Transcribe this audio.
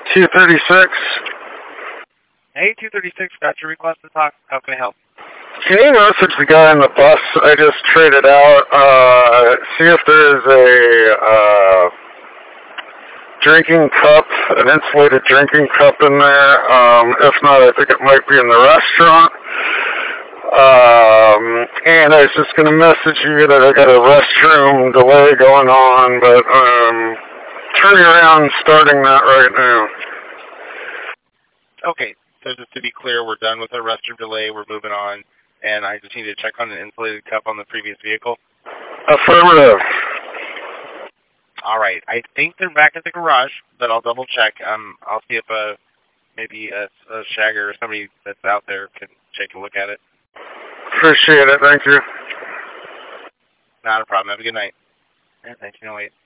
236. Hey, 236, got your request to talk. How can I help? Can you message the guy in the bus I just traded out? See if there's a drinking cup, an insulated drinking cup in there. If not, I think it might be in the restaurant. And I was just going to message you that I got a restroom delay going on, but turning around and starting that right now. Okay, so just to be clear, we're done with the restroom delay. We're moving on, and I just need to check on an insulated cup on the previous vehicle. Affirmative. All right, I think they're back at the garage, but I'll double check. I'll see if maybe a shagger or somebody that's out there can take a look at it. Appreciate it. Thank you. Not a problem. Have a good night. Yeah, 1908.